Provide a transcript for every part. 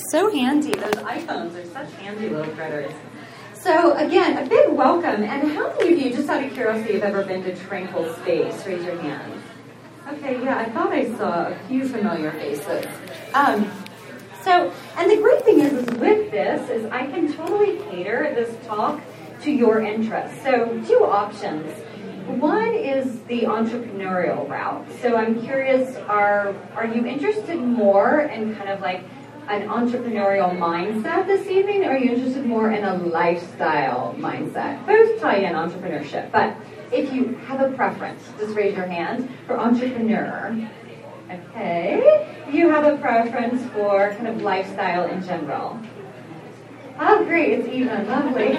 So handy. Those iPhones are such handy little critters. So again, a big welcome. And how many of you, just out of curiosity, have ever been to Tranquil Space? Raise your hand. Okay, yeah, I thought I saw a few familiar faces. And the great thing is with this is I can totally cater this talk to your interests. So 2 options. One is the entrepreneurial route. So I'm curious, are you interested more in kind of like an entrepreneurial mindset this evening, or are you interested more in a lifestyle mindset? Both tie in entrepreneurship, but if you have a preference, just raise your hand for entrepreneur. Okay. You have a preference for kind of lifestyle in general. Oh, great. It's even. Lovely.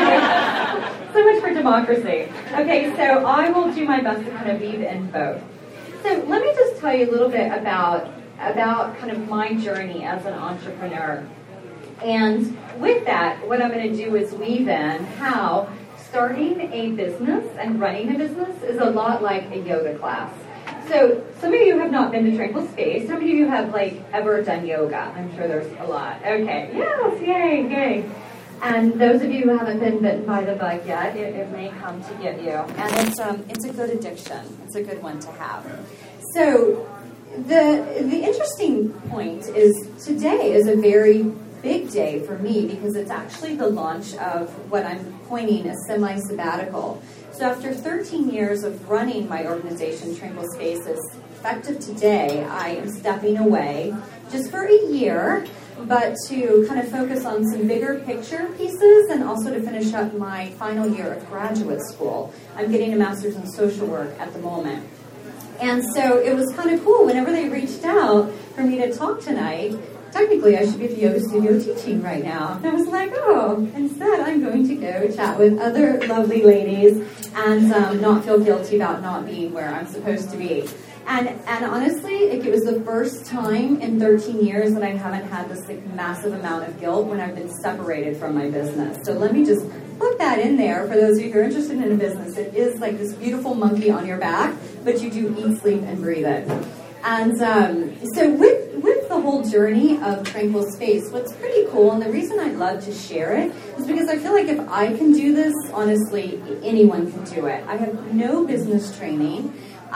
So much for democracy. Okay, so I will do my best to kind of weave in both. So let me just tell you a little bit about kind of my journey as an entrepreneur. And with that, what I'm going to do is weave in how starting a business and running a business is a lot like a yoga class. So some of you have not been to Tranquil Space. How many of you have ever done yoga? I'm sure there's a lot. Okay, yes, yay. And those of you who haven't been bitten by the bug yet, it may come to get you. And it's a good addiction. It's a good one to have. So the interesting point is today is a very big day for me because it's actually the launch of what I'm coining a semi-sabbatical. So after 13 years of running my organization, Tranquil Spaces, effective today, I am stepping away just for a year, but to kind of focus on some bigger picture pieces and also to finish up my final year of graduate school. I'm getting a master's in social work at the moment. And so it was kind of cool. Whenever they reached out for me to talk tonight, technically I should be at the yoga studio teaching right now. And I was like, instead I'm going to go chat with other lovely ladies and not feel guilty about not being where I'm supposed to be. And honestly, it was the first time in 13 years that I haven't had this massive amount of guilt when I've been separated from my business. So let me just put that in there for those of you who are interested in a business. It is like this beautiful monkey on your back, but you do eat, sleep, and breathe it. And so with the whole journey of Tranquil Space, what's pretty cool, and the reason I love to share it, is because I feel like if I can do this, honestly, anyone can do it. I have no business training.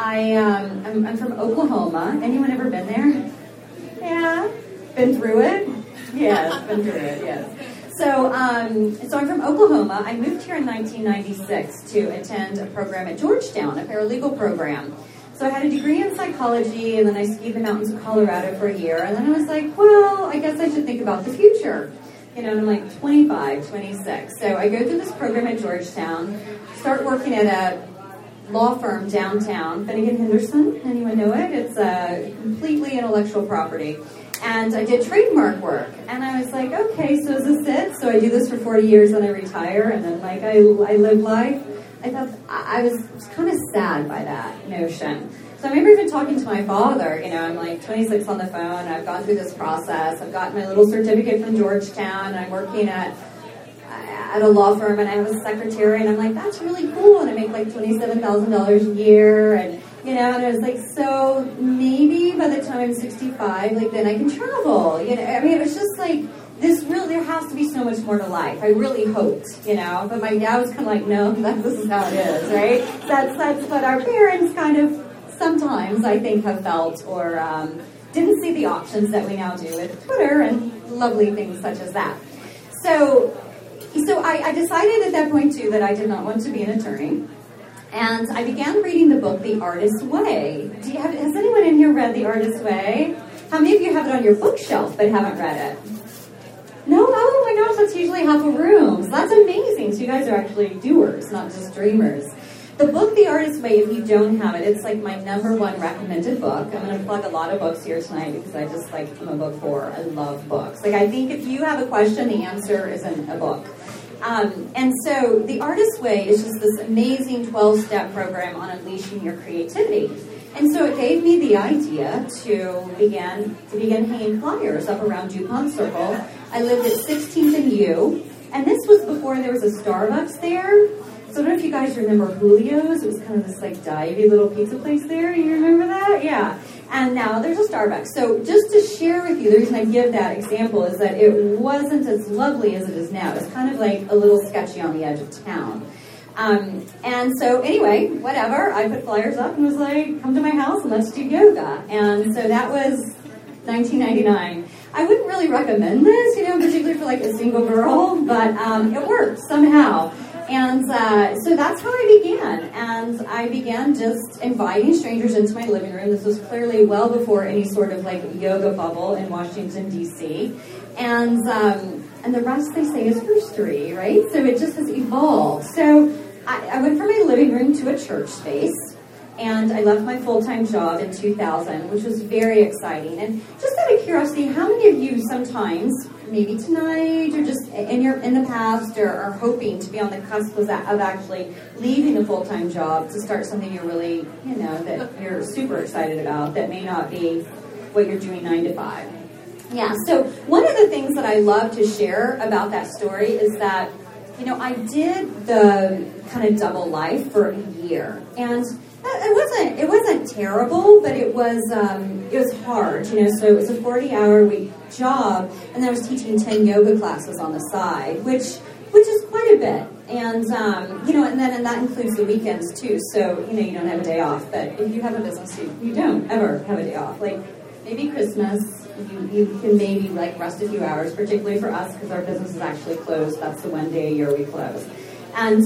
I'm from Oklahoma. Anyone ever been there? Yeah? Been through it? Yes, been through it, yes. So I'm from Oklahoma. I moved here in 1996 to attend a program at Georgetown, a paralegal program. So I had a degree in psychology, and then I skied the mountains of Colorado for a year, and then I was like, well, I guess I should think about the future. And I'm like 25, 26. So I go through this program at Georgetown, start working at a law firm downtown, Finnegan Henderson. Anyone know it? It's completely intellectual property. And I did trademark work. And I was like, okay, so is this it? So I do this for 40 years, and I retire, and then I live life. I thought I was kind of sad by that notion. So I remember even talking to my father. I'm like 26 on the phone. I've gone through this process. I've got my little certificate from Georgetown. I'm working at a law firm, and I have a secretary. And I'm like, that's really cool. And I make like $27,000 a year. And and I was like, so maybe by the time I'm 65, then I can travel. It was just like, there has to be so much more to life. I really hoped, but my dad was kind of like, no, this is how it is, right? That's what our parents kind of sometimes, I think, have felt or didn't see the options that we now do with Twitter and lovely things such as that. So I decided at that point, too, that I did not want to be an attorney. And I began reading the book, The Artist's Way. Has anyone in here read The Artist's Way? How many of you have it on your bookshelf but haven't read it? No? Oh my gosh, that's usually half a room. So that's amazing. So you guys are actually doers, not just dreamers. The book, The Artist's Way, if you don't have it, it's like my #1 recommended book. I'm going to plug a lot of books here tonight because I just I'm a book whore. I love books. I think if you have a question, the answer is in a book. And so The Artist's Way is just this amazing 12-step program on unleashing your creativity. And so it gave me the idea to begin hanging flyers up around DuPont Circle. I lived at 16th and U, and this was before there was a Starbucks there. So I don't know if you guys remember Julio's. It was kind of this like divey little pizza place there. You remember that? Yeah. And now there's a Starbucks. So just to share with you, the reason I give that example is that it wasn't as lovely as it is now. It's kind of like a little sketchy on the edge of town. And so anyway, whatever, I put flyers up and was like, come to my house and let's do yoga. And so that was 1999. I wouldn't really recommend this, particularly for like a single girl, but it worked somehow. And so that's how I began. And I began just inviting strangers into my living room. This was clearly well before any sort of like yoga bubble in Washington, D.C. And the rest, they say, is history, right? So it just has evolved. So I went from my living room to a church space. And I left my full-time job in 2000, which was very exciting. And just out of curiosity, how many of you sometimes, maybe tonight or just in the past, are hoping to be on the cusp of actually leaving the full-time job to start something you're really, that you're super excited about, that may not be what you're doing 9 to 5? Yeah, so one of the things that I love to share about that story is that, I did the kind of double life for a year. And it wasn't terrible, but it was hard, so it was a 40-hour-week job, and then I was teaching 10 yoga classes on the side, which is quite a bit, and and that includes the weekends too. So you don't have a day off, but if you have a business, you don't ever have a day off. Like maybe Christmas, you can maybe like rest a few hours, particularly for us because our business is actually closed. That's the one day a year we close, and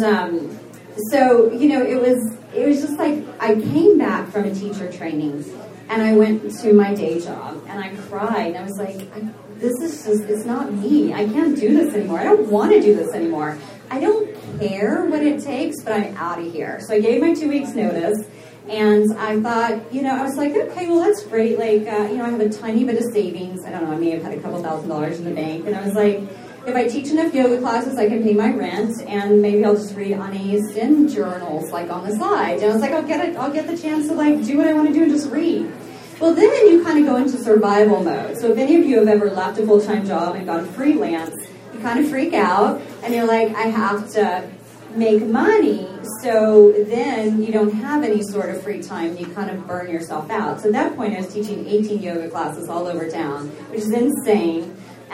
so it was just like I came back from a teacher training and I went to my day job and I cried and I was like, it's not me. I can't do this anymore. I don't want to do this anymore. I don't care what it takes, but I'm out of here. So I gave my 2 weeks notice and I thought, I was like, okay, well, that's great. Like, I have a tiny bit of savings. I don't know, I may have had a couple $1,000s in the bank. And I was like, if I teach enough yoga classes, I can pay my rent, and maybe I'll just read Ani Sin journals, like, on the side. And I was like, I'll get the chance to, like, do what I want to do and just read. Well, then you kind of go into survival mode. So if any of you have ever left a full-time job and gone freelance, you kind of freak out, and you're like, I have to make money, so then you don't have any sort of free time, and you kind of burn yourself out. So at that point, I was teaching 18 yoga classes all over town, which is insane,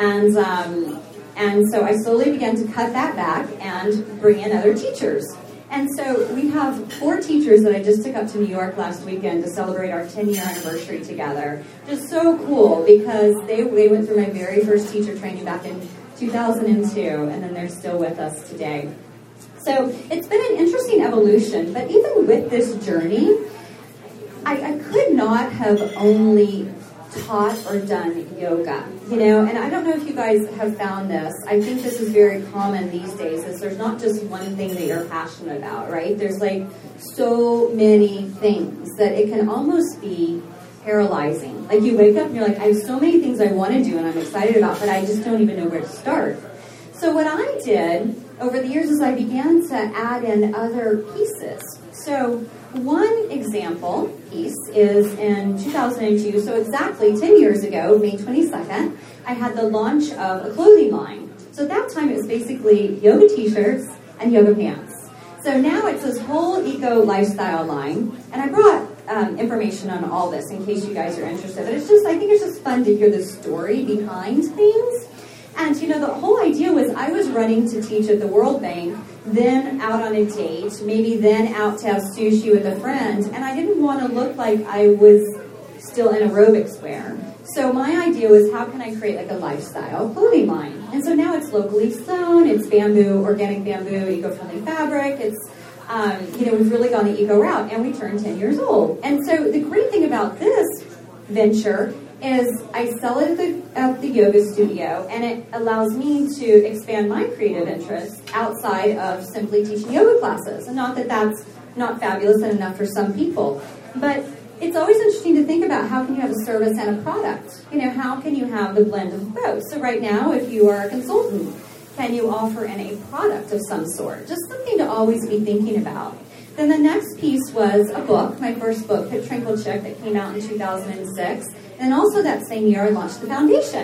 and so I slowly began to cut that back and bring in other teachers. And so we have 4 teachers that I just took up to New York last weekend to celebrate our 10-year anniversary together. Just so cool because they went through my very first teacher training back in 2002, and then they're still with us today. So it's been an interesting evolution, but even with this journey, I could not have only taught or done yoga, and I don't know if you guys have found this. I think this is very common these days, is there's not just one thing that you're passionate about, right? There's like so many things that it can almost be paralyzing. Like you wake up and you're like, I have so many things I want to do and I'm excited about, but I just don't even know where to start. So what I did over the years is I began to add in other pieces. So one example piece is in 2002, so exactly 10 years ago, May 22nd, I had the launch of a clothing line. So at that time it was basically yoga t-shirts and yoga pants. So now it's this whole eco lifestyle line, and I brought information on all this in case you guys are interested. But I think it's just fun to hear the story behind things. And, the whole idea was I was running to teach at the World Bank, then out on a date, maybe then out to have sushi with a friend, and I didn't want to look like I was still in aerobics wear. So my idea was, how can I create like a lifestyle clothing line? And so now it's locally sewn, it's bamboo, organic bamboo, eco-friendly fabric, it's, we've really gone the eco route, and we turned 10 years old. And so the great thing about this venture is I sell it at the yoga studio, and it allows me to expand my creative interests outside of simply teaching yoga classes. And not that that's not fabulous and enough for some people, but it's always interesting to think about how can you have a service and a product? How can you have the blend of both? So right now, if you are a consultant, can you offer in a product of some sort? Just something to always be thinking about. Then the next piece was a book, my first book, Hip Trinkle Chick, that came out in 2006. And also that same year, I launched the foundation.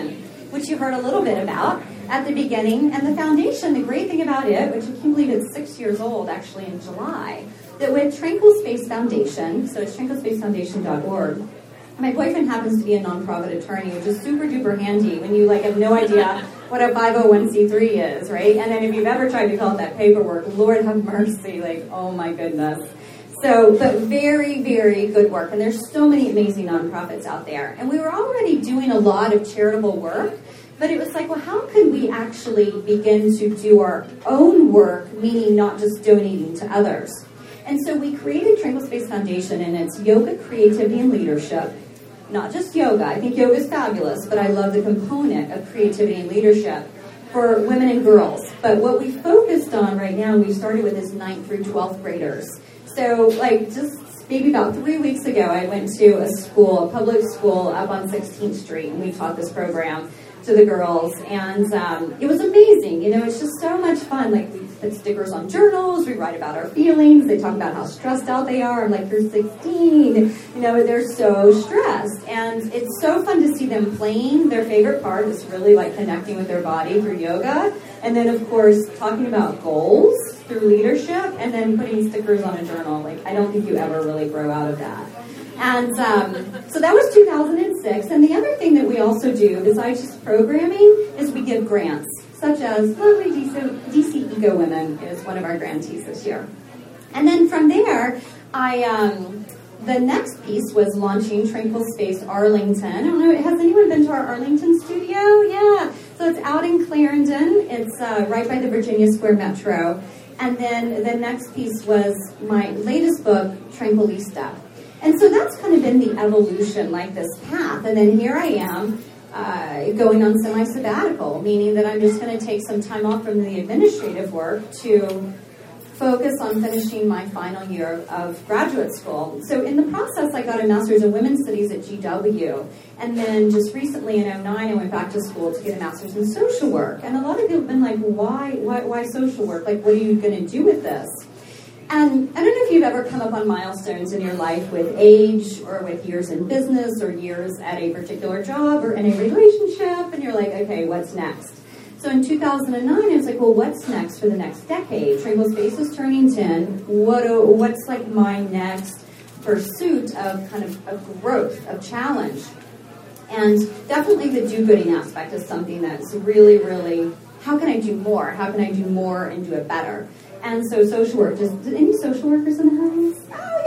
which you heard a little bit about at the beginning. And the foundation, the great thing about it, which I can believe it's 6 years old actually in July, that with Tranquil Space Foundation, so it's tranquilspacefoundation.org, my boyfriend happens to be a nonprofit attorney, which is super duper handy when you have no idea what a 501c3 is, right? And then if you've ever tried to fill out that paperwork, Lord have mercy, oh my goodness. So, but very, very good work. And there's so many amazing nonprofits out there. And we were already doing a lot of charitable work, but it was well, how could we actually begin to do our own work, meaning not just donating to others? And so we created Tranquil Space Foundation, and it's yoga, creativity, and leadership. Not just yoga. I think yoga is fabulous, but I love the component of creativity and leadership for women and girls. But what we focused on right now, we started with is 9th through 12th graders. So just maybe about 3 weeks ago, I went to a school, a public school up on 16th Street, and we taught this program to the girls, and it was amazing. It's just so much fun. We put stickers on journals, we write about our feelings, they talk about how stressed out they are. I'm you're 16, they're so stressed. And it's so fun to see them playing. Their favorite part is really connecting with their body through yoga. And then, of course, talking about goals through leadership, and then putting stickers on a journal. I don't think you ever really grow out of that. And so that was 2006. And the other thing that we also do, besides just programming, is we give grants, such as lovely DC Eco Women is one of our grantees this year. And then from there, the next piece was launching Tranquil Space Arlington. I don't know, has anyone been to our Arlington studio? Yeah. So it's out in Clarendon. It's right by the Virginia Square Metro. And then the next piece was my latest book, Tranquilista. And so that's kind of been the evolution, this path. And then here I am going on semi-sabbatical, meaning that I'm just going to take some time off from the administrative work to focus on finishing my final year of graduate school. So in the process, I got a master's in women's studies at GW. And then just recently in 2009, I went back to school to get a master's in social work. And a lot of people have been why social work? What are you going to do with this? And I don't know if you've ever come up on milestones in your life with age or with years in business or years at a particular job or in a relationship, and you're okay, what's next? So in 2009, I was well, what's next for the next decade? Tranquil Space is turning 10. What's my next pursuit of kind of growth, of challenge? And definitely the do-gooding aspect is something that's really, really, how can I do more? How can I do more and do it better? And so social work, any social workers in the house?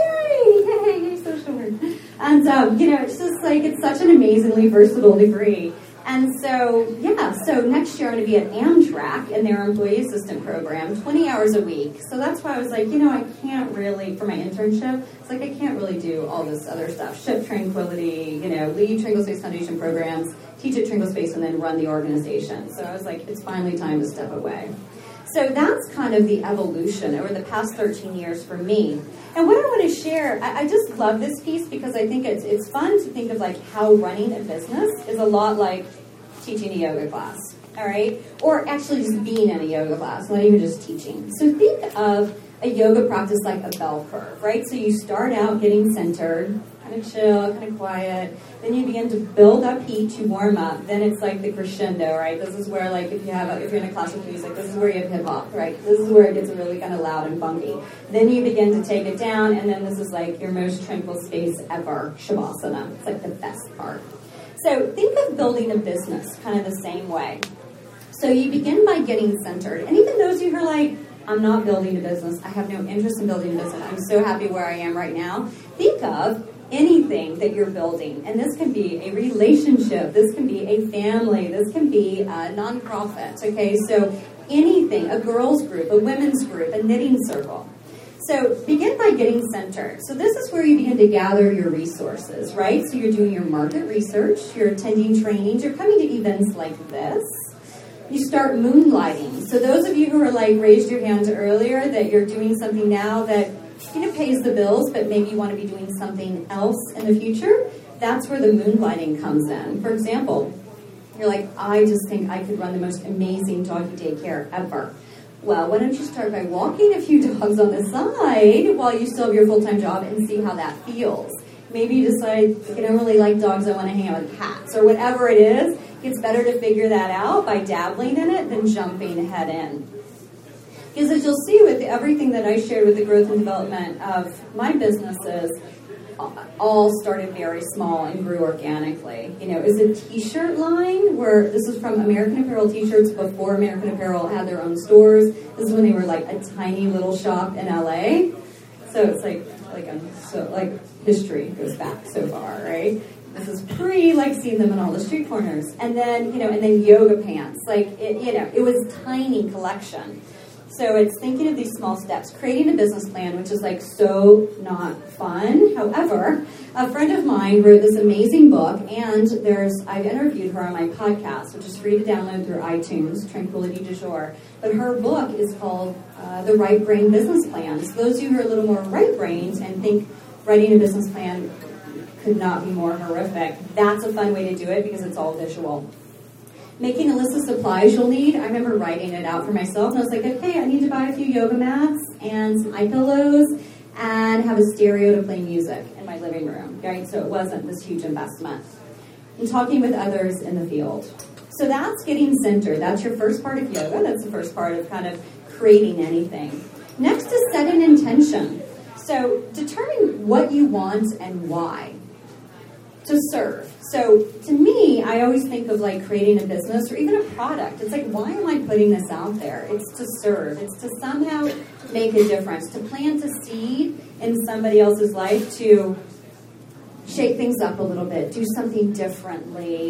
Oh, yay, social work. And, it's just it's such an amazingly versatile degree. And so, so next year I'm going to be at Amtrak in their employee assistant program, 20 hours a week. So that's why I was I can't really, for my internship, it's I can't really do all this other stuff. Ship Tranquility, lead Tranquil Space Foundation programs, teach at Tranquil Space, and then run the organization. So I was it's finally time to step away. So that's kind of the evolution over the past 13 years for me. And what I want to share, I just love this piece because I think it's fun to think of how running a business is a lot like teaching a yoga class, all right? Or actually just being in a yoga class, not even just teaching. So think of a yoga practice like a bell curve, right? So you start out getting centered, kind of chill, kind of quiet. Then you begin to build up heat to warm up. Then it's the crescendo, right? This is where if you're in a class with music, this is where you have hip hop, right? This is where it gets really kind of loud and funky. Then you begin to take it down, and then this is your most tranquil space ever, Shavasana. It's the best part. So think of building a business kind of the same way. So you begin by getting centered. And even those of you who are I'm not building a business, I have no interest in building a business, I'm so happy where I am right now, think of anything that you're building. And this can be a relationship, this can be a family, this can be a nonprofit, okay? So anything, a girls group, a women's group, a knitting circle. So begin by getting centered. So this is where you begin to gather your resources, right? So you're doing your market research, you're attending trainings, you're coming to events like this. You start moonlighting. So those of you who are raised your hands earlier that you're doing something now that pays the bills, but maybe you want to be doing something else in the future, that's where the moonlighting comes in. For example, you're I just think I could run the most amazing doggy daycare ever. Well, why don't you start by walking a few dogs on the side while you still have your full-time job and see how that feels. Maybe you decide, I don't really like dogs, I want to hang out with cats, or whatever it is. It's better to figure that out by dabbling in it than jumping head in. Because as you'll see with everything that I shared with the growth and development of my businesses, all started very small and grew organically. You know, it was a t-shirt line where this is from American Apparel t-shirts before American Apparel had their own stores. This is when they were like a tiny little shop in LA. So it's like history goes back so far, right? This is like seeing them in all the street corners. And then, and then yoga pants. It was a tiny collection. So it's thinking of these small steps, creating a business plan, which is so not fun. However, a friend of mine wrote this amazing book, and I've interviewed her on my podcast, which is free to download through iTunes, Tranquility du Jour. But her book is called The Right Brain Business Plan. So those of you who are a little more right-brained and think writing a business plan could not be more horrific, that's a fun way to do it because it's all visual. Making a list of supplies you'll need. I remember writing it out for myself, and I was like, okay, I need to buy a few yoga mats and some eye pillows and have a stereo to play music in my living room, right? So it wasn't this huge investment. And talking with others in the field. So that's getting centered. That's your first part of yoga. That's the first part of kind of creating anything. Next is set an intention. So determine what you want and why to serve. So to me, I always think of creating a business or even a product. It's why am I putting this out there? It's to serve. It's to somehow make a difference, to plant a seed in somebody else's life, to shake things up a little bit, do something differently,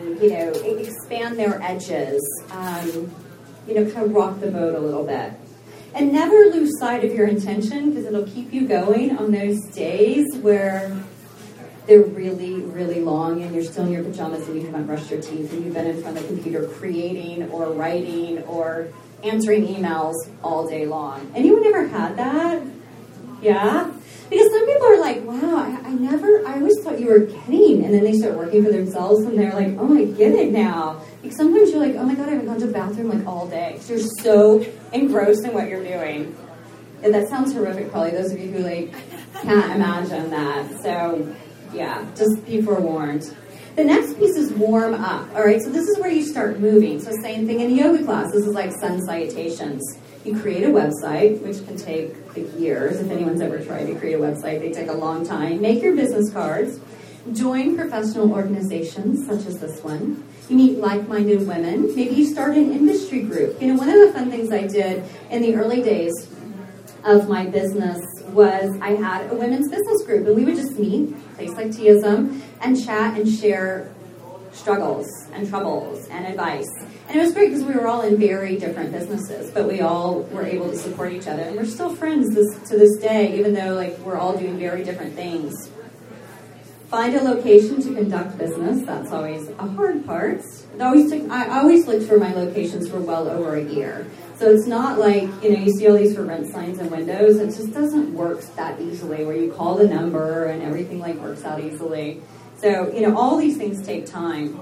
expand their edges, kind of rock the boat a little bit. And never lose sight of your intention, because it'll keep you going on those days where they're really, really long and you're still in your pajamas and you haven't brushed your teeth and you've been in front of the computer creating or writing or answering emails all day long. Anyone ever had that? Yeah? Because some people are like, wow, I always thought you were kidding. And then they start working for themselves and they're like, oh, I get it now. Like sometimes you're like, oh my God, I haven't gone to the bathroom all day. Because you're so engrossed in what you're doing. And that sounds horrific, probably, those of you who can't imagine that. So yeah, just be forewarned. The next piece is warm up. All right, so this is where you start moving. So same thing in yoga class. This is like sun salutations. You create a website, which can take years. If anyone's ever tried to create a website, they take a long time. Make your business cards. Join professional organizations, such as this one. You meet like-minded women. Maybe you start an industry group. One of the fun things I did in the early days of my business was I had a women's business group, and we would just meet, place like TIASM, and chat and share struggles and troubles and advice. And it was great because we were all in very different businesses, but we all were able to support each other. And we're still friends to this day, even though we're all doing very different things. Find a location to conduct business. That's always a hard part. I always looked for my locations for well over a year. So it's not like, you see all these for rent signs and windows. It just doesn't work that easily where you call the number and everything works out easily. So, all these things take time.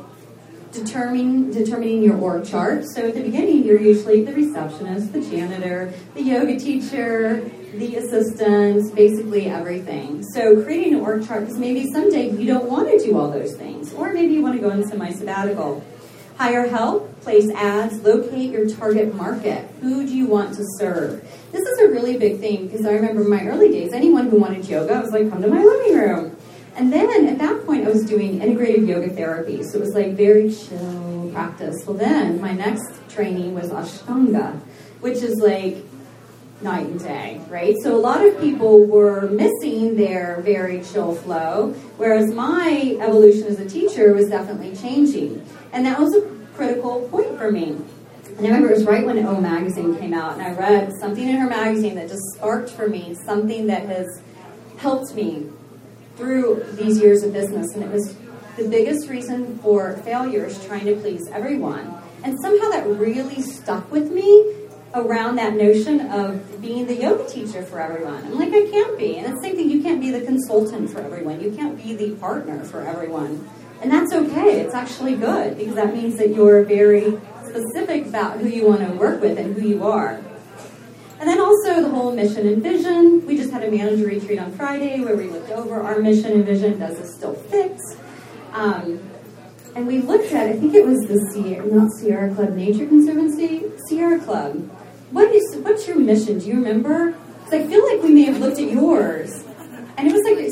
Determining your org chart. So at the beginning, you're usually the receptionist, the janitor, the yoga teacher, the assistant, basically everything. So creating an org chart, because maybe someday you don't want to do all those things. Or maybe you want to go into semi-sabbatical. Hire help, place ads, locate your target market. Who do you want to serve? This is a really big thing, because I remember in my early days, anyone who wanted yoga, I was like, come to my living room. And then at that point, I was doing integrative yoga therapy. So it was very chill practice. Well, then my next training was Ashtanga, which is night and day, right? So a lot of people were missing their very chill flow, whereas my evolution as a teacher was definitely changing. And that was a critical point for me. And I remember it was right when O Magazine came out, and I read something in her magazine that just sparked for me something that has helped me through these years of business. And it was the biggest reason for failure is trying to please everyone. And somehow that really stuck with me around that notion of being the yoga teacher for everyone. I'm like, I can't be. And it's the same thing, you can't be the consultant for everyone. You can't be the partner for everyone. And that's okay. It's actually good, because that means that you're very specific about who you want to work with and who you are. And then also the whole mission and vision. We just had a manager retreat on Friday where we looked over our mission and vision. Does this still fit? And And we looked at, I think it was the not Sierra Club, Nature Conservancy, Sierra Club. What's your mission? Do you remember? Because I feel like we may have looked at yours. And it was like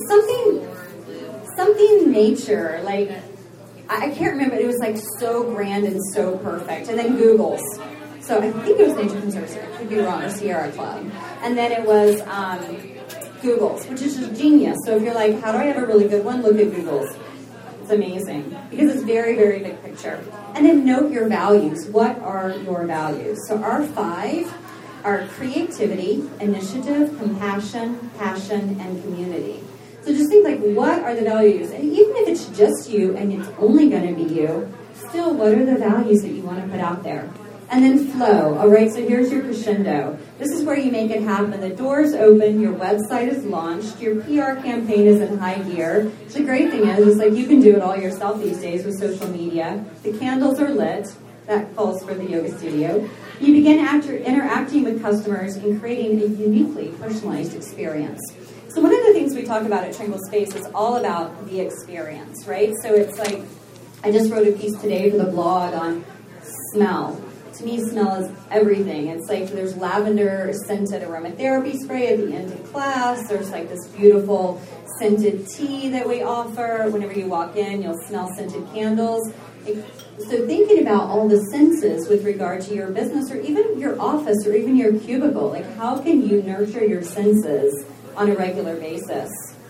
something nature, like, I can't remember, it was like so grand and so perfect. And then Google's. So I think it was Nature Conservancy, I could be wrong, or Sierra Club. And then it was Google's, which is just genius. So if you're like, how do I have a really good one? Look at Google's. It's amazing because it's very, very big picture. And then note your values. What are your values? So our 5 are creativity, initiative, compassion, passion, and community. So just think like, what are the values? And even if it's just you and it's only going to be you, still, what are the values that you want to put out there? And then flow. All right, so here's your crescendo. This is where you make it happen. The door's open, your website is launched, your PR campaign is in high gear. The great thing is like you can do it all yourself these days with social media. The candles are lit. That calls for the yoga studio. You begin interacting with customers and creating a uniquely personalized experience. So one of the things we talk about at Tranquil Space is all about the experience, right? So it's like, I just wrote a piece today for the blog on smell. To me, smell is everything. It's like there's lavender scented aromatherapy spray at the end of class. There's like this beautiful scented tea that we offer. Whenever you walk in, you'll smell scented candles. So thinking about all the senses with regard to your business or even your office or even your cubicle, like how can you nurture your senses on a regular basis?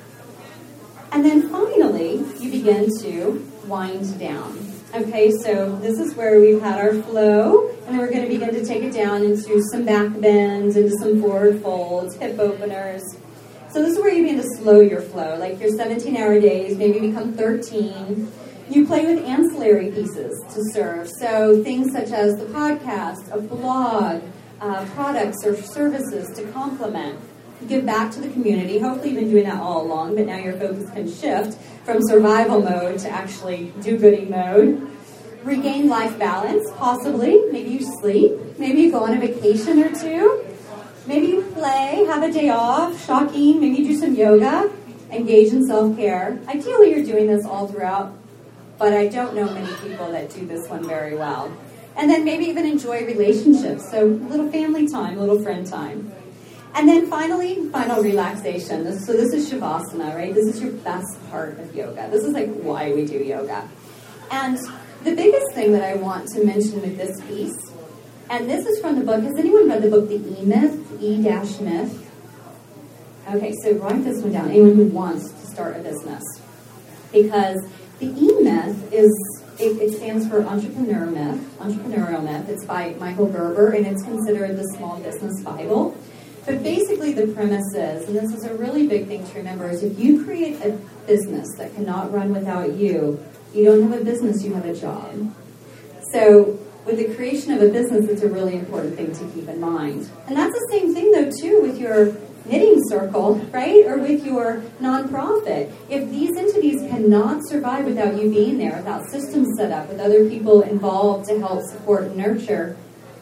And then finally, you begin to wind down. Okay, so this is where we've had our flow, and then we're going to begin to take it down into some back bends, into some forward folds, hip openers. So this is where you begin to slow your flow, like your 17-hour days maybe become 13. You play with ancillary pieces to serve, so things such as the podcast, a blog, products or services to complement. Give back to the community. Hopefully you've been doing that all along, but now your focus can shift from survival mode to actually do-goody mode. Regain life balance, possibly. Maybe you sleep. Maybe you go on a vacation or two. Maybe you play, have a day off, shocking. Maybe you do some yoga. Engage in self-care. Ideally you're doing this all throughout, but I don't know many people that do this one very well. And then maybe even enjoy relationships. So a little family time, a little friend time. And then finally, final relaxation. So this is Shavasana, right? This is your best part of yoga. This is like why we do yoga. And the biggest thing that I want to mention with this piece, and this is from the book. Has anyone read the book, The E-Myth? E-Myth? Okay, so write this one down. Anyone who wants to start a business. Because the E-Myth it stands for entrepreneurial myth. It's by Michael Gerber, and it's considered the small business Bible. But basically the premise is, and this is a really big thing to remember, is if you create a business that cannot run without you, you don't have a business, you have a job. So with the creation of a business, it's a really important thing to keep in mind. And that's the same thing, though, too, with your knitting circle, right? Or with your nonprofit. If these entities cannot survive without you being there, without systems set up, with other people involved to help support and nurture,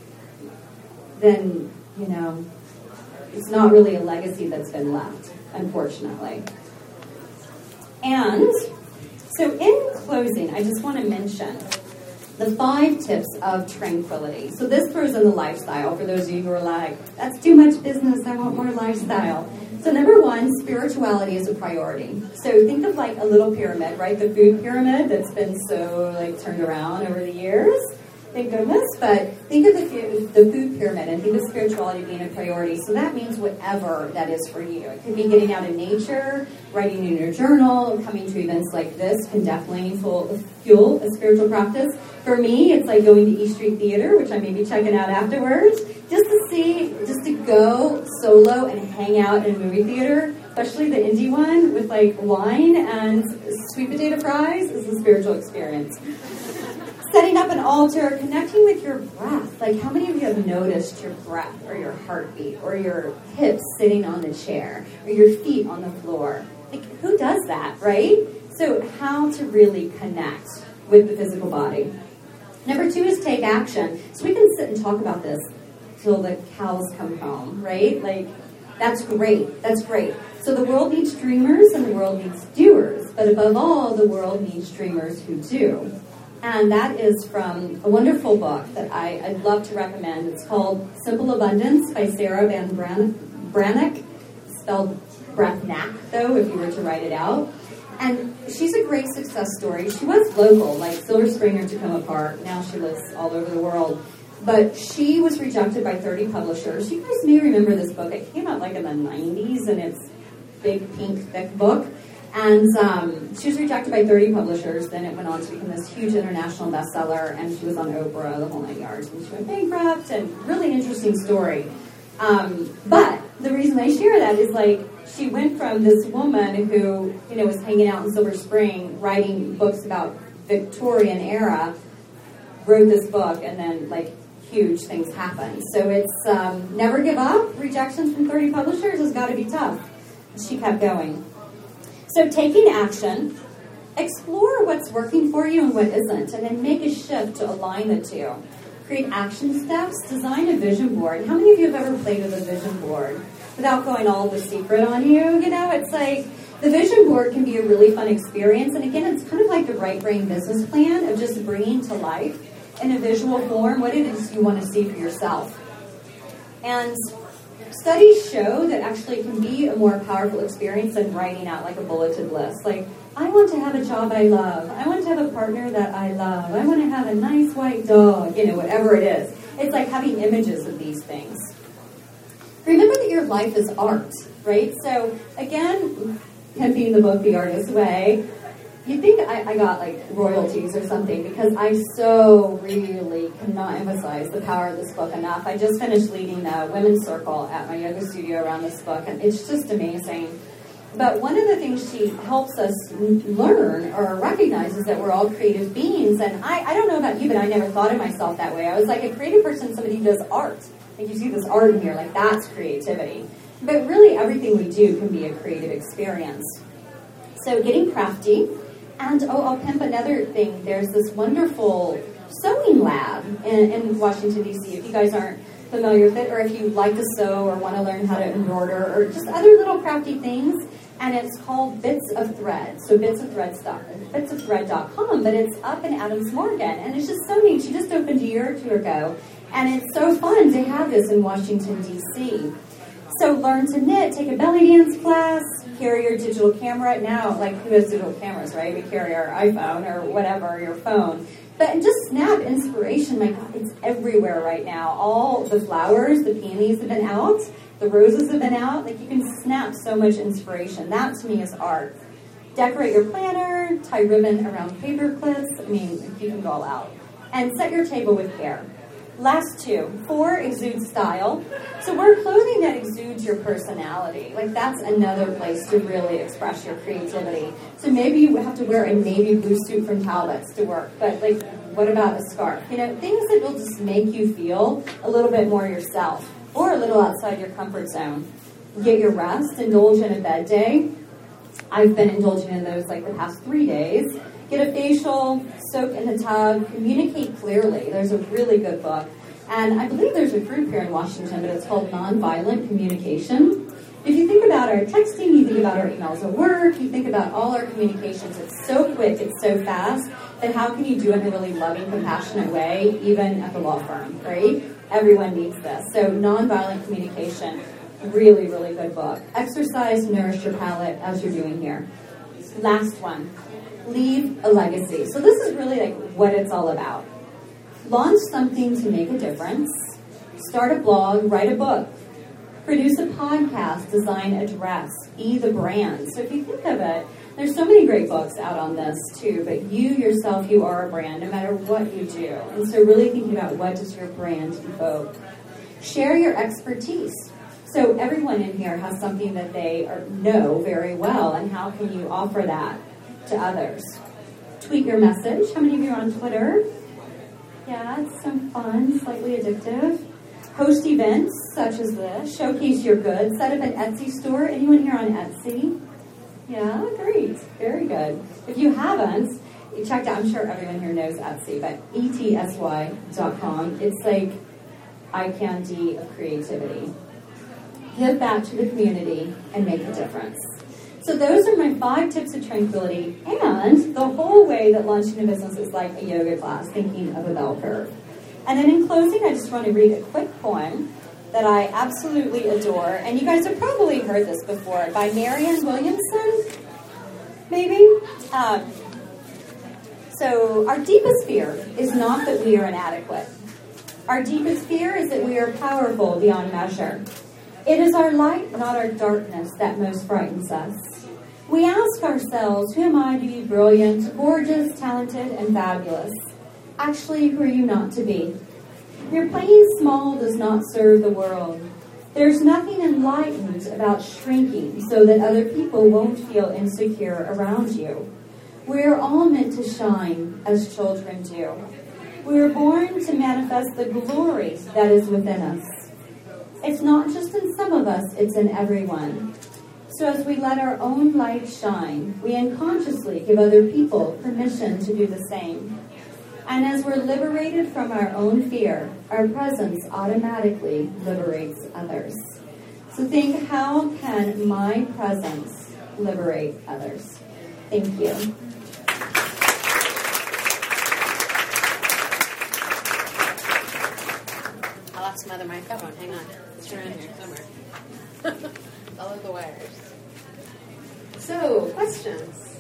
then, it's not really a legacy that's been left, unfortunately. And so in closing, I just want to mention the 5 tips of tranquility. So this throws in the lifestyle for those of you who are like, that's too much business, I want more lifestyle. So number 1, spirituality is a priority. So think of like a little pyramid, right? The food pyramid that's been so turned around over the years. Thank goodness, but think of the food pyramid and think of spirituality being a priority. So that means whatever that is for you. It could be getting out in nature, writing in your journal, coming to events like this can definitely fuel a spiritual practice. For me, it's like going to East Street Theater, which I may be checking out afterwards, just to go solo and hang out in a movie theater, especially the indie one with like wine and sweet potato fries is a spiritual experience. Setting up an altar, connecting with your breath. Like how many of you have noticed your breath or your heartbeat or your hips sitting on the chair or your feet on the floor? Like who does that, right? So how to really connect with the physical body. Number 2 is take action. So we can sit and talk about this till the cows come home, right? Like that's great. That's great. So the world needs dreamers and the world needs doers. But above all, the world needs dreamers who do. And that is from a wonderful book that I'd love to recommend. It's called Simple Abundance by Sarah Van Brannock, spelled Brathnack, though, if you were to write it out. And she's a great success story. She was local, like Silver Spring or Tacoma Park. Now she lives all over the world. But she was rejected by 30 publishers. You guys may remember this book. It came out like in the 90s, and it's a big, pink, thick book. And she was rejected by 30 publishers. Then it went on to become this huge international bestseller, and she was on Oprah, the whole 9 yards. And she went bankrupt, and really interesting story. But the reason I share that is, like, she went from this woman who, was hanging out in Silver Spring, writing books about Victorian era, wrote this book, and then, like, huge things happened. So it's never give up. Rejections from 30 publishers has got to be tough. She kept going. So taking action, explore what's working for you and what isn't, and then make a shift to align the two. Create action steps, design a vision board. How many of you have ever played with a vision board without going all the secret on you? It's like the vision board can be a really fun experience. And again, it's kind of like the right brain business plan of just bringing to life in a visual form what it is you want to see for yourself. And studies show that actually it can be a more powerful experience than writing out like a bulleted list. Like, I want to have a job I love. I want to have a partner that I love. I want to have a nice white dog, whatever it is. It's like having images of these things. Remember that your life is art, right? So, again, pimping the book The Artist's Way, you'd think I got, like, royalties or something because I so really cannot emphasize the power of this book enough. I just finished leading the women's circle at my yoga studio around this book, and it's just amazing. But one of the things she helps us learn or recognize is that we're all creative beings. And I don't know about you, but I never thought of myself that way. I was like a creative person, somebody who does art. Like you see this art in here, like that's creativity. But really everything we do can be a creative experience. So getting crafty. And, I'll pimp another thing. There's this wonderful sewing lab in Washington, D.C. If you guys aren't familiar with it, or if you like to sew or want to learn how to embroider or just other little crafty things. And it's called Bits of Thread. So bitsofthread.com, but it's up in Adams Morgan. And it's just so neat. She just opened a year or two ago. And it's so fun to have this in Washington, D.C. So learn to knit, take a belly dance class, carry your digital camera. Now, like, who has digital cameras, right? We carry our iPhone or whatever, your phone. But just snap inspiration. My God, it's everywhere right now. All the flowers, the peonies have been out. The roses have been out. Like, you can snap so much inspiration. That, to me, is art. Decorate your planner. Tie ribbon around paper clips. I mean, you can go all out. And set your table with care. Last two. 4, exude style. So wear clothing that exudes your personality. Like, that's another place to really express your creativity. So maybe you have to wear a navy blue suit from Talbot's to work. But, like, what about a scarf? Things that will just make you feel a little bit more yourself. Or a little outside your comfort zone. Get your rest. Indulge in a bed day. I've been indulging in those like the past 3 days. Get a facial, soak in the tub, communicate clearly. There's a really good book. And I believe there's a group here in Washington, but it's called Nonviolent Communication. If you think about our texting, you think about our emails at work, you think about all our communications, it's so quick, it's so fast, then how can you do it in a really loving, compassionate way, even at the law firm, right? Everyone needs this. So nonviolent communication, really, really good book. Exercise, nourish your palate as you're doing here. Last one, leave a legacy. So this is really like what it's all about. Launch something to make a difference. Start a blog, write a book. Produce a podcast, design a dress, the brand. So if you think of it, there's so many great books out on this too, but you yourself, you are a brand no matter what you do. And so really thinking about what does your brand evoke. Share your expertise. So everyone in here has something that they know very well, and how can you offer that to others? Tweet your message. How many of you are on Twitter? Yeah, it's some fun, slightly addictive. Host events such as this. Showcase your goods. Set up an Etsy store. Anyone here on Etsy? Yeah, great. Very good. If you haven't, you checked out, I'm sure everyone here knows Etsy, but etsy.com. It's like eye candy of creativity. Give back to the community and make a difference. So those are my 5 tips of tranquility, and the whole way that launching a business is like a yoga class, thinking of a bell curve. And then in closing, I just want to read a quick poem that I absolutely adore, and you guys have probably heard this before, by Marianne Williamson, maybe? So our deepest fear is not that we are inadequate. Our deepest fear is that we are powerful beyond measure. It is our light, not our darkness, that most frightens us. We ask ourselves, who am I to be brilliant, gorgeous, talented, and fabulous? Actually, who are you not to be? Your playing small does not serve the world. There's nothing enlightened about shrinking so that other people won't feel insecure around you. We are all meant to shine as children do. We are born to manifest the glory that is within us. It's not just in some of us, it's in everyone. So as we let our own light shine, we unconsciously give other people permission to do the same. And as we're liberated from our own fear, our presence automatically liberates others. So think, how can my presence liberate others? Thank you. I lost my other microphone. Hang on. It's around here somewhere. Follow the wires. So, questions?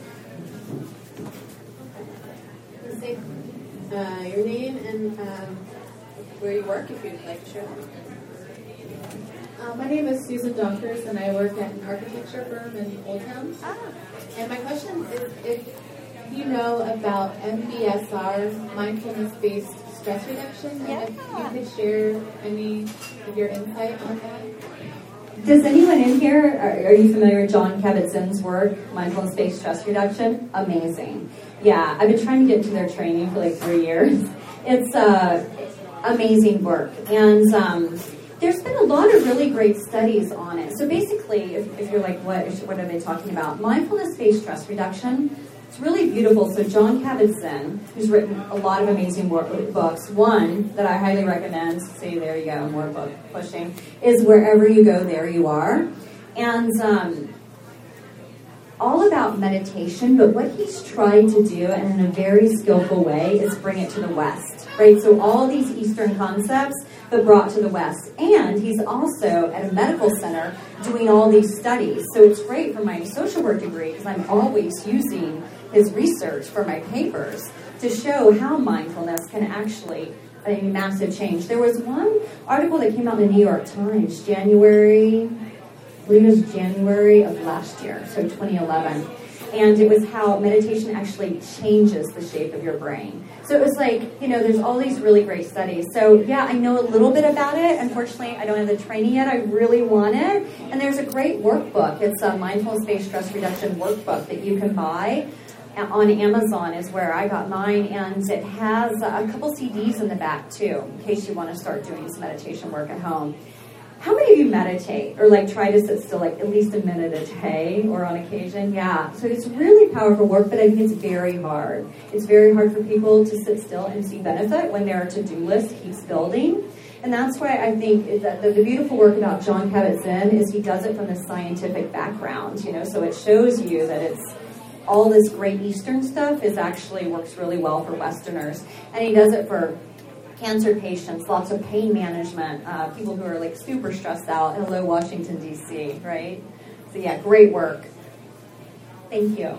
Let's see. Your name and where you work, if you'd like to share that. My name is Susan Donkers, and I work at an architecture firm in Old Town. And my question is if you know about MBSR, mindfulness-based stress reduction, and if you could share any of your insight on that. Does anyone in here, are you familiar with Jon Kabat-Zinn's work, Mindfulness-Based Stress Reduction? Amazing. Yeah, I've been trying to get into their training for like 3 years. It's amazing work. And there's been a lot of really great studies on it. So basically, if you're like, what are they talking about? Mindfulness-based stress reduction, it's really beautiful. So Jon Kabat-Zinn, who's written a lot of amazing books, one that I highly recommend, see, there you go, more book pushing, is Wherever You Go, There You Are. And all about meditation, but what he's tried to do, and in a very skillful way, is bring it to the West, right? So all these Eastern concepts, but brought to the West. And he's also at a medical center doing all these studies. So it's great for my social work degree because I'm always using his research for my papers to show how mindfulness can actually a massive change. There was one article that came out in the New York Times, January, I believe it was January of last year, so 2011. And it was how meditation actually changes the shape of your brain. So it was like, there's all these really great studies. So yeah, I know a little bit about it. Unfortunately, I don't have the training yet. I really want it. And there's a great workbook. It's a mindfulness-based stress reduction workbook that you can buy on Amazon is where I got mine. And it has a couple CDs in the back too, in case you want to start doing some meditation work at home. How many of you meditate or try to sit still at least a minute a day or on occasion? Yeah, so it's really powerful work, but I think it's very hard. It's very hard for people to sit still and see benefit when their to-do list keeps building. And that's why I think that the beautiful work about Jon Kabat-Zinn is he does it from the scientific background, so it shows you that it's all this great Eastern stuff actually works really well for Westerners. And he does it for cancer patients, lots of pain management, people who are super stressed out. Hello, Washington, D.C., right? So yeah, great work. Thank you.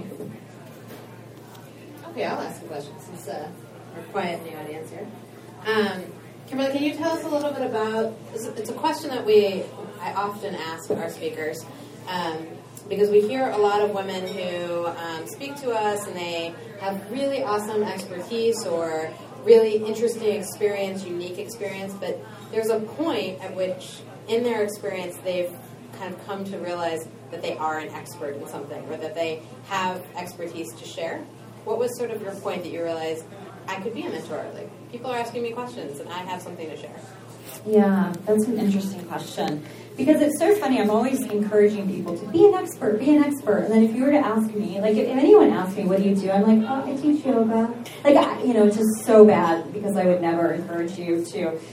Okay, I'll ask a question since we're quiet in the audience here. Kimberly, can you tell us a little bit about, it's a question that I often ask our speakers, because we hear a lot of women who speak to us and they have really awesome expertise or really interesting experience, unique experience, but there's a point at which, in their experience, they've kind of come to realize that they are an expert in something, or that they have expertise to share. What was sort of your point that you realized, I could be a mentor? People are asking me questions, and I have something to share. Yeah, that's an interesting question. Because it's so funny, I'm always encouraging people to be an expert, And then if you were to ask me, if anyone asked me, what do you do? I'm like, oh, I teach yoga. It's just so bad because I would never encourage you to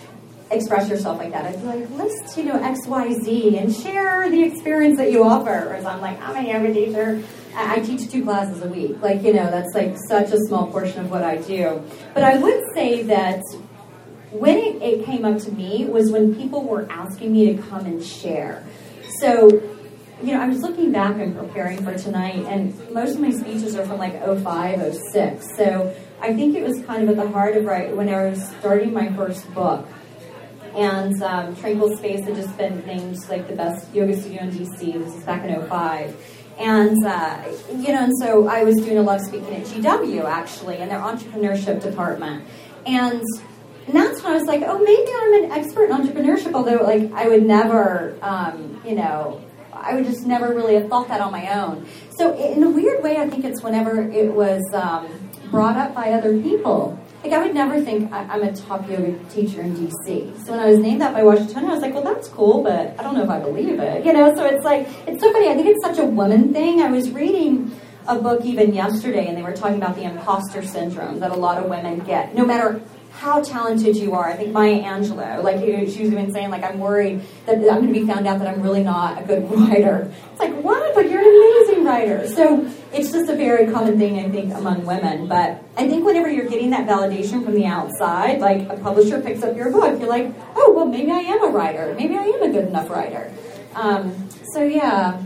express yourself like that. I'd be like, list, X, Y, Z, and share the experience that you offer. Whereas I'm like, I'm a yoga teacher. I teach 2 classes a week. That's like such a small portion of what I do. But I would say that when it came up to me was when people were asking me to come and share. So, I was looking back and preparing for tonight, and most of my speeches are from like 05, 06. So I think it was kind of at the heart of when I was starting my first book. And Tranquil Space had just been named like the best yoga studio in DC. This is back in 05. And, and so I was doing a lot of speaking at GW, actually, in their entrepreneurship department. And that's when I was like, oh, maybe I'm an expert in entrepreneurship, although, I would never, I would just never really have thought that on my own. So in a weird way, I think it's whenever it was brought up by other people. I would never think I'm a top yoga teacher in DC. So when I was named that by Washington, I was like, well, that's cool, but I don't know if I believe it. So it's it's so funny. I think it's such a woman thing. I was reading a book even yesterday, and they were talking about the imposter syndrome that a lot of women get, no matter how talented you are. I think Maya Angelou, she was even saying, I'm worried that I'm going to be found out that I'm really not a good writer. It's like, what? But you're an amazing writer. So it's just a very common thing, I think, among women. But I think whenever you're getting that validation from the outside, like a publisher picks up your book, you're like, oh, well, maybe I am a writer. Maybe I am a good enough writer. So, yeah.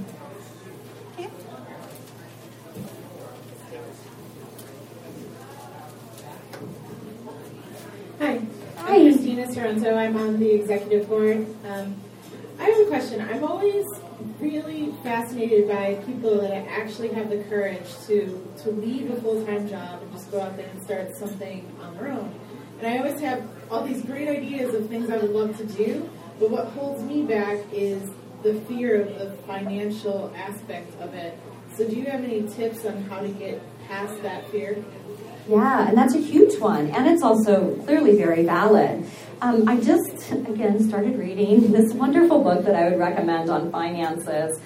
Hi, I'm Christina Sorrento. I'm on the executive board. I have a question. I'm always really fascinated by people that actually have the courage to leave a full-time job and just go out there and start something on their own. And I always have all these great ideas of things I would love to do, but what holds me back is the fear of the financial aspect of it. So do you have any tips on how to get past that fear? Yeah, and that's a huge one, and it's also clearly very valid. I just, again, started reading this wonderful book that I would recommend on finances.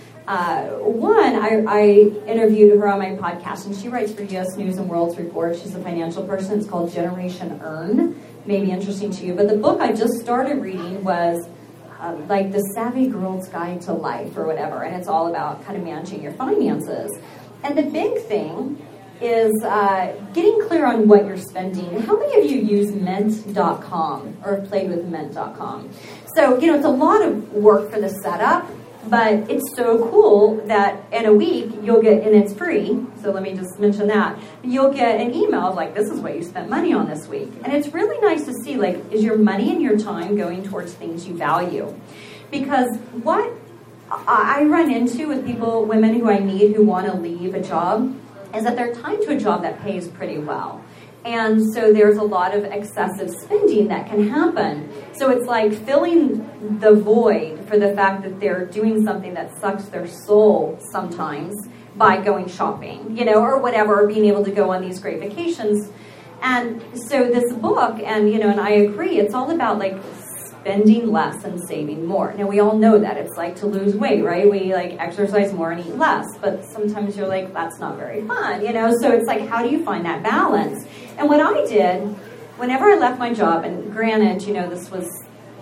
I interviewed her on my podcast, and she writes for U.S. News and World Report. She's a financial person. It's called Generation Earn. May be interesting to you. But the book I just started reading was The Savvy Girl's Guide to Life or whatever, and it's all about kind of managing your finances. And the big thing is getting clear on what you're spending. How many of you use Mint.com or have played with Mint.com? So, it's a lot of work for the setup, but it's so cool that in a week you'll get, and it's free, so let me just mention that, you'll get an email of this is what you spent money on this week. And it's really nice to see, is your money and your time going towards things you value? Because what I run into with women who I meet who want to leave a job, is that they're tied to a job that pays pretty well. And so there's a lot of excessive spending that can happen. So it's like filling the void for the fact that they're doing something that sucks their soul sometimes by going shopping, or whatever, or being able to go on these great vacations. And so this book, and I agree, it's all about spending less and saving more. Now, we all know that. It's like to lose weight, right? We exercise more and eat less, but sometimes you're like, that's not very fun, So it's how do you find that balance? And what I did, whenever I left my job, and granted, this was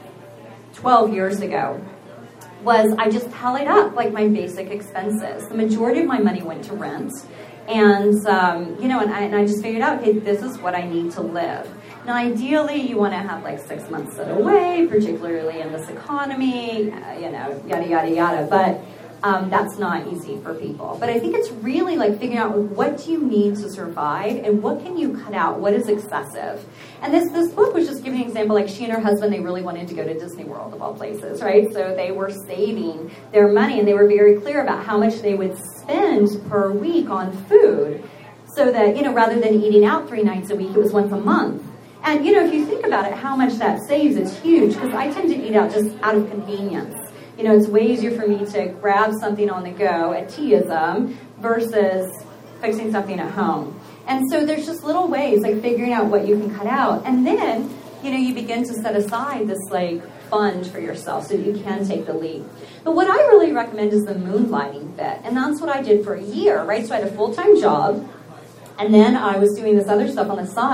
12 years ago, was I just tallied up my basic expenses. The majority of my money went to rent. And, and I just figured out, okay, this is what I need to live. Now, ideally, you want to have 6 months set away, particularly in this economy, yada, yada, yada. But that's not easy for people. But I think it's really figuring out what do you need to survive and what can you cut out, what is excessive. And this book was just giving an example, she and her husband, they really wanted to go to Disney World of all places, right? So they were saving their money and they were very clear about how much they would spend per week on food so that, rather than eating out 3 nights a week, it was once a month. And, if you think about it, how much that saves is huge because I tend to eat out just out of convenience. It's way easier for me to grab something on the go at Teaism versus fixing something at home. And so there's just little ways, figuring out what you can cut out. And then, you begin to set aside this, fund for yourself so that you can take the leap. But what I really recommend is the moonlighting bit. And that's what I did for a year, right? So I had a full-time job. And then I was doing this other stuff on the side.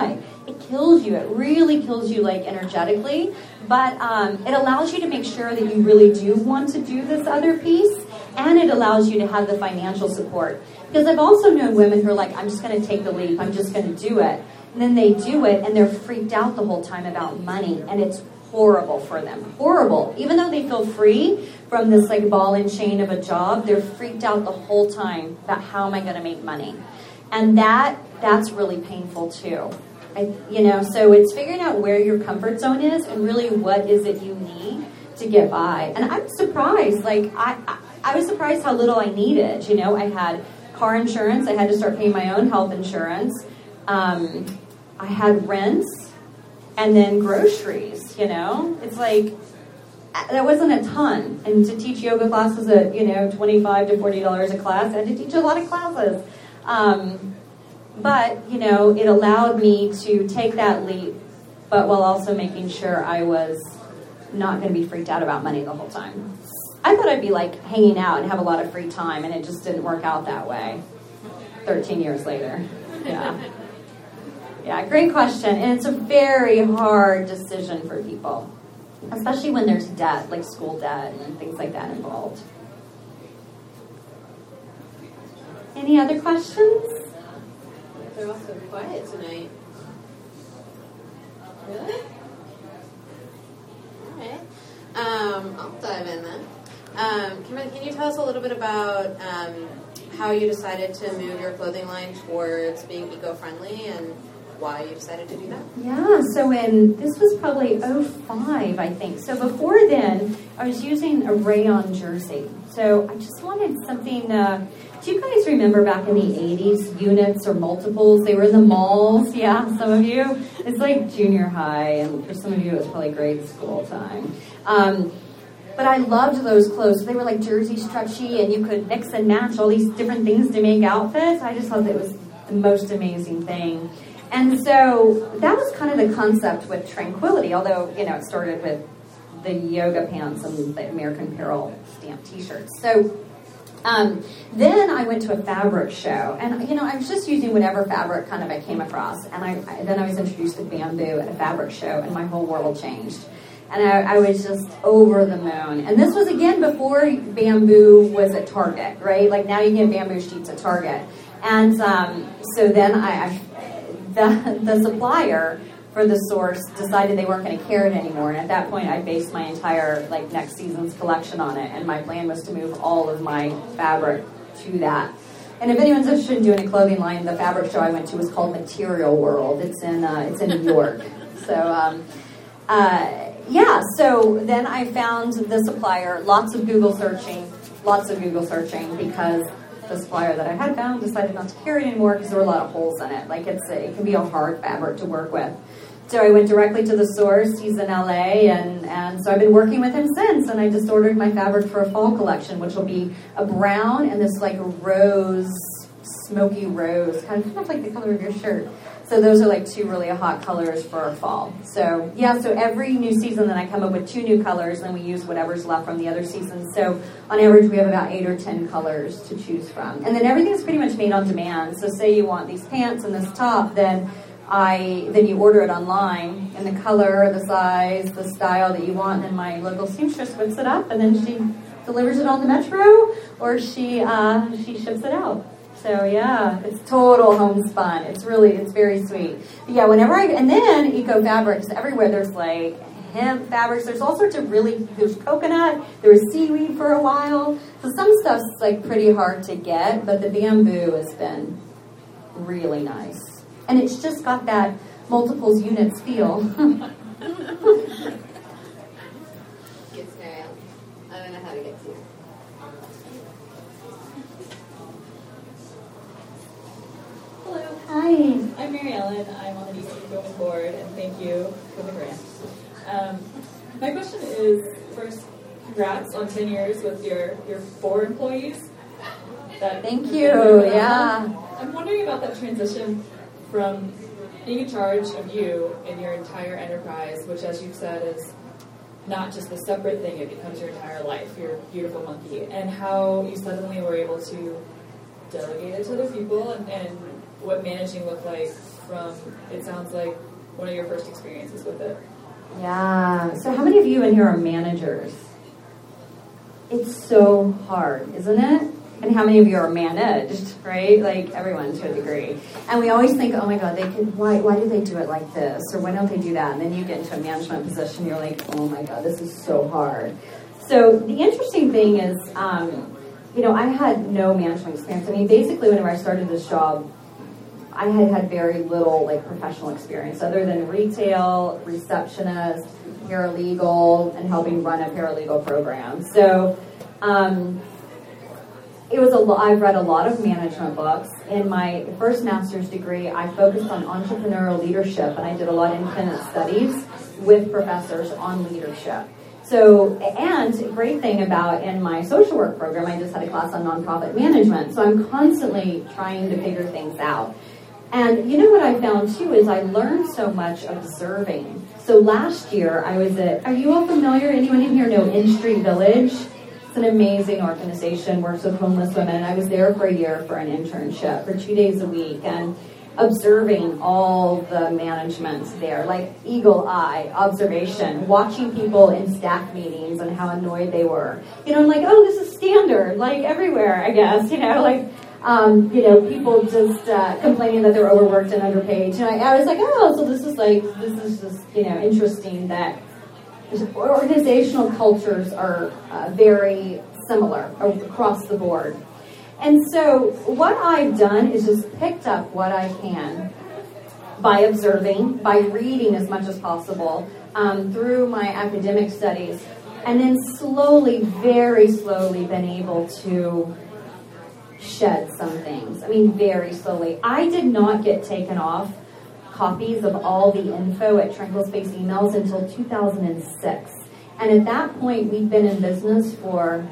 it kills you. It really kills you, like, energetically. But it allows you to make sure that you really do want to do this other piece, and it allows you to have the financial support. Because I've also known women who are like, I'm just going to take the leap. I'm just going to do it. And then they do it, and they're freaked out the whole time about money, and it's horrible for them. Horrible. Even though they feel free from this, like, ball and chain of a job, they're freaked out the whole time about how am I going to make money. And that's really painful, too. So it's figuring out where your comfort zone is and really what is it you need to get by. And I'm surprised. Like, I was surprised how little I needed. I had car insurance. I had to start paying my own health insurance. I had rent and then groceries, It's like, that wasn't a ton. And to teach yoga classes at, $25 to $40 a class, I had to teach a lot of classes. But, it allowed me to take that leap, but while also making sure I was not going to be freaked out about money the whole time. I thought I'd be, like, hanging out and have a lot of free time, and it just didn't work out that way 13 years later. Yeah. Yeah, great question. And it's a very hard decision for people, especially when there's debt, like school debt and things like that involved. Any other questions? They're all so quiet tonight. Really? All right. I'll dive in then. Kimberly, can you tell us a little bit about how you decided to move your clothing line towards being eco-friendly and why you decided to do that? Yeah, so this was probably 2005, I think. So before then, I was using a rayon jersey. So I just wanted something. Do you guys remember back in the 80s, units or multiples? They were in the malls. Yeah, some of you. It's like junior high, and for some of you, it was probably grade school time. But I loved those clothes. They were like jersey stretchy, and you could mix and match all these different things to make outfits. I just thought that was the most amazing thing. And so that was kind of the concept with Tranquility, although, it started with the yoga pants and the American Apparel stamp t-shirts. So then I went to a fabric show, and, I was just using whatever fabric kind of I came across. And then I was introduced to bamboo at a fabric show, and my whole world changed. And I was just over the moon. And this was, again, before bamboo was at Target, right? Like, now you get bamboo sheets at Target. And so then the supplier for the source decided they weren't going to carry it anymore. And at that point, I based my entire, next season's collection on it. And my plan was to move all of my fabric to that. And if anyone's interested in doing a clothing line, the fabric show I went to was called Material World. It's in New York. So, so then I found the supplier, lots of Google searching, because the supplier that I had found decided not to carry it anymore because there were a lot of holes in it. It can be a hard fabric to work with. So I went directly to the source. He's in LA, and so I've been working with him since, and I just ordered my fabric for a fall collection, which will be a brown and this rose, smoky rose, kind of like the color of your shirt. So those are two really hot colors for our fall. So so every new season then I come up with 2 new colors, and we use whatever's left from the other seasons. So on average we have about 8 or 10 colors to choose from. And then everything's pretty much made on demand. So say you want these pants and this top, then you order it online in the color, the size, the style that you want, and then my local seamstress whips it up, and then she delivers it on the Metro, or she ships it out. So it's total homespun. It's very sweet. But and then eco fabrics everywhere. There's hemp fabrics. There's all sorts of there's coconut. There was seaweed for a while. So some stuff's pretty hard to get, but the bamboo has been really nice. And it's just got that multiples units feel. Get snail. I don't know how to get to you. Hello. Hi. I'm Mary Ellen. I'm on the DC Film Board, and thank you for the grant. My question is, first, congrats on 10 years with your 4 employees. Thank you. Yeah. I'm wondering about that transition from being in charge of you and your entire enterprise, which, as you've said, is not just a separate thing, it becomes your entire life, your beautiful monkey, and how you suddenly were able to delegate it to other people, and what managing looked like from, it sounds like, one of your first experiences with it? Yeah. So how many of you in here are managers? It's so hard, isn't it? And how many of you are managed, right? Like everyone to a degree. And we always think, oh my God, why do they do it like this? Or why don't they do that? And then you get into a management position, you're like, oh my God, this is so hard. So the interesting thing is, I had no management experience. I mean, basically whenever I started this job, I had very little professional experience other than retail, receptionist, paralegal, and helping run a paralegal program. So it was I've read a lot of management books. In my first master's degree, I focused on entrepreneurial leadership, and I did a lot of independent studies with professors on leadership. So, and great thing about in my social work program, I just had a class on nonprofit management. So I'm constantly trying to figure things out. And you know what I found too is I learned so much observing. So last year I was are you all familiar? Anyone in here know In Street Village? It's an amazing organization, works with homeless women. And I was there for a year for an internship for 2 days a week and observing all the management there, like eagle eye observation, watching people in staff meetings and how annoyed they were. I'm like, oh, this is standard, like everywhere, I guess, people just complaining that they're overworked and underpaid. I was like, oh, so this is just, interesting that organizational cultures are very similar across the board. And so what I've done is just picked up what I can by observing, by reading as much as possible through my academic studies, and then slowly, very slowly been able to shed some things. I mean, very slowly. I did not get taken off copies of all the info at Tranquil Space Emails until 2006. And at that point, we'd been in business for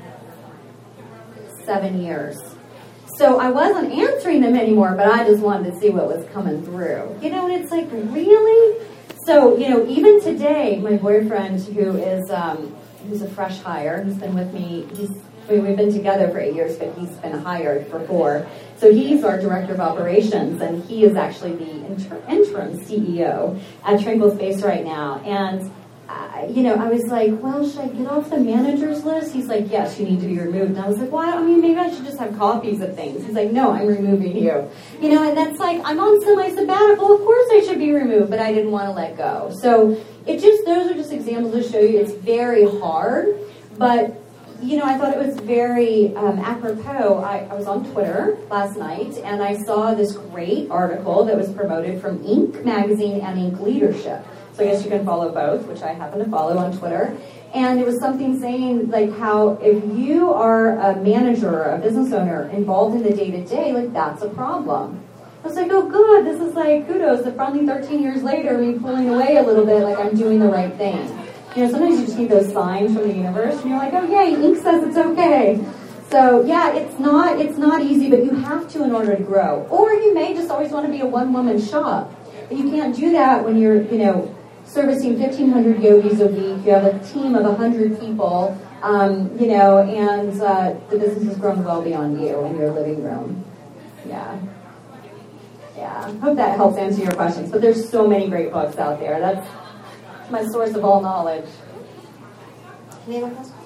7 years. So I wasn't answering them anymore, but I just wanted to see what was coming through. And it's like, really? So, even today, my boyfriend, who's a fresh hire, he's been with me, we've been together for 8 years, but he's been hired for 4. So he's our director of operations, and he is actually the interim CEO at Tranquil Space right now. And, I was like, well, should I get off the manager's list? He's like, yes, you need to be removed. And I was like, well, maybe I should just have copies of things. He's like, no, I'm removing you. And that's like, I'm on semi-sabbatical. Of course I should be removed, but I didn't want to let go. So those are just examples to show you it's very hard, but I thought it was very apropos. I was on Twitter last night, and I saw this great article that was promoted from Inc. magazine and Inc. Leadership. So I guess you can follow both, which I happen to follow on Twitter. And it was something saying, like, how if you are a manager or a business owner involved in the day-to-day, that's a problem. I was like, oh, good. This is like kudos that finally 13 years later, me pulling away a little bit, like I'm doing the right thing. Sometimes you just need those signs from the universe, and you're like, oh, yay, Inc. says it's okay. So, yeah, it's not easy, but you have to in order to grow. Or you may just always want to be a one-woman shop. But you can't do that when you're, servicing 1,500 yogis a week. You have a team of 100 people, and the business has grown well beyond you in your living room. Yeah. Hope that helps answer your questions. But there's so many great books out there. That's my source of all knowledge. Any other questions?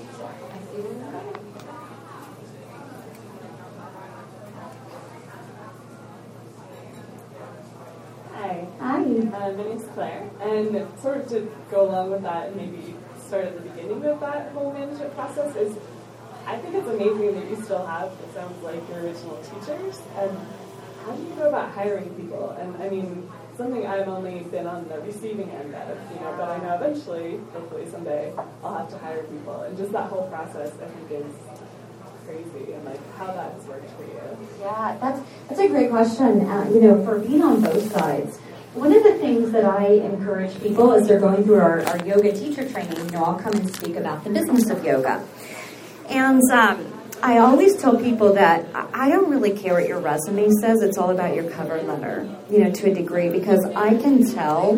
Hi. Hi. My name's Claire, and sort of to go along with that and maybe start at the beginning of that whole management process is, I think it's amazing that you still have, it sounds like, your original teachers, and how do you go about hiring people? And I mean, something I've only been on the receiving end of, but I know eventually, hopefully someday, I'll have to hire people, and just that whole process, I think, is crazy, and how that has worked for you. Yeah, that's a great question. For being on both sides, one of the things that I encourage people as they're going through our yoga teacher training, I'll come and speak about the business of yoga. And I always tell people that I don't really care what your resume says. It's all about your cover letter, to a degree, because I can tell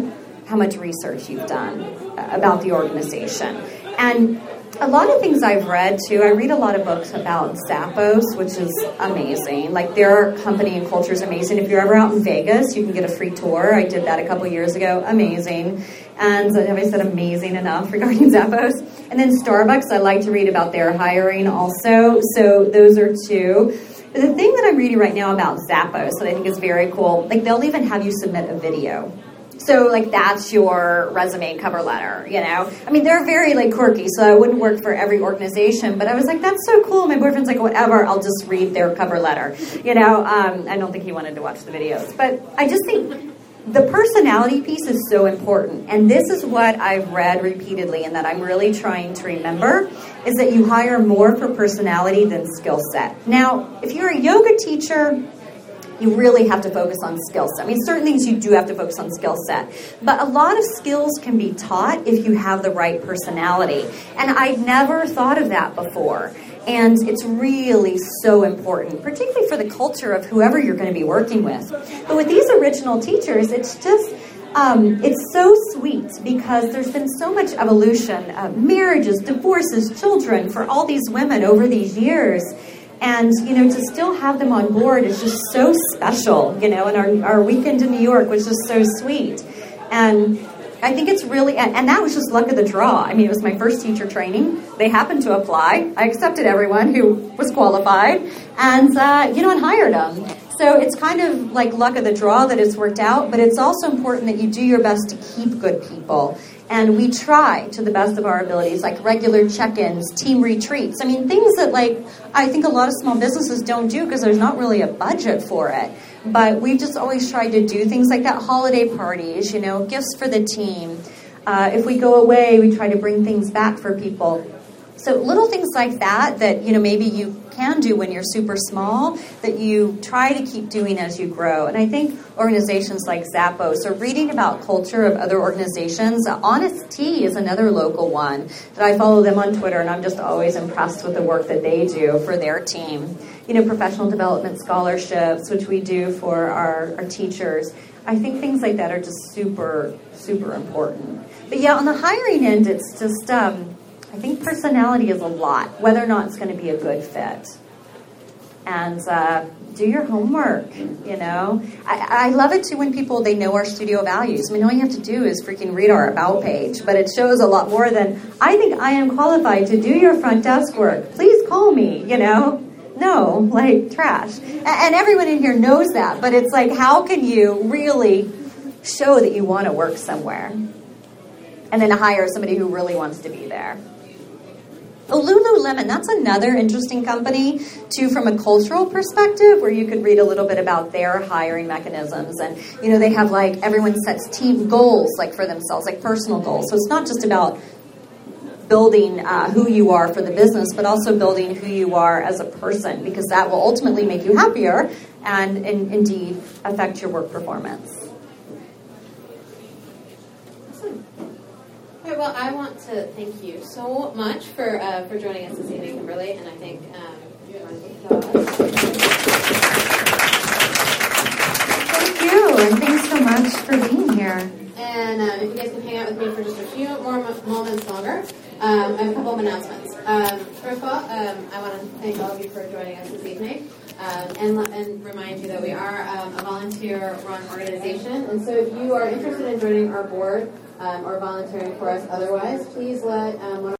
how much research you've done about the organization. And a lot of things I've read, too, I read a lot of books about Zappos, which is amazing. Like, their company and culture is amazing. If you're ever out in Vegas, you can get a free tour. I did that a couple years ago. Amazing. And have I said amazing enough regarding Zappos? And then Starbucks, I like to read about their hiring also. So those are two. The thing that I'm reading right now about Zappos that I think is very cool, like, they'll even have you submit a video. So, like, that's your resume and cover letter, you know? I mean, they're very, like, quirky, so I wouldn't work for every organization, but I was like, that's so cool. My boyfriend's like, whatever, I'll just read their cover letter, you know? I don't think he wanted to watch the videos. But I just think the personality piece is so important, and this is what I've read repeatedly and that I'm really trying to remember, is that you hire more for personality than skill set. Now, if you're a yoga teacher, you really have to focus on skill set. I mean, certain things you do have to focus on skill set. But a lot of skills can be taught if you have the right personality. And I'd never thought of that before. And it's really so important, particularly for the culture of whoever you're going to be working with. But with these original teachers, it's just, it's so sweet because there's been so much evolution of marriages, divorces, children for all these women over these years. And, you know, to still have them on board is just so special, you know, and our weekend in New York was just so sweet. And I think it's really, and that was just luck of the draw. I mean, it was my first teacher training. They happened to apply. I accepted everyone who was qualified and, you know, and hired them. So it's kind of like luck of the draw that it's worked out, but it's also important that you do your best to keep good people. And we try to the best of our abilities, like regular check-ins, team retreats. I mean, things that, like, I think a lot of small businesses don't do because there's not really a budget for it. But we've just always tried to do things like that, holiday parties, you know, gifts for the team. If we go away, we try to bring things back for people. So little things like that, you know, maybe you can do when you're super small, that you try to keep doing as you grow. And I think organizations like Zappos are reading about culture of other organizations. Honest Tea is another local one that I follow them on Twitter, and I'm just always impressed with the work that they do for their team. You know, professional development scholarships, which we do for our teachers. I think things like that are just super, super important. But yeah, on the hiring end, it's just, I think personality is a lot, whether or not it's going to be a good fit. And do your homework, you know. I love it, too, when people, they know our studio values. I mean, all you have to do is freaking read our About page, but it shows a lot more than, I think I am qualified to do your front desk work. Please call me, you know. No, like trash. And everyone in here knows that, but it's like, how can you really show that you want to work somewhere? And then hire somebody who really wants to be there. Lululemon, that's another interesting company, too, from a cultural perspective, where you could read a little bit about their hiring mechanisms. And, you know, they have, like, everyone sets team goals, like, for themselves, like personal goals. So it's not just about building who you are for the business, but also building who you are as a person, because that will ultimately make you happier and indeed affect your work performance. All right, well, I want to thank you so much for joining us this evening, Kimberly, and I think Thank you, and thanks so much for being here. And if you guys can hang out with me for just a few more moments longer, I have a couple of announcements. First of all, I want to thank all of you for joining us this evening. And remind you that we are a volunteer-run organization, and so if you are interested in joining our board or volunteering for us otherwise, please let one of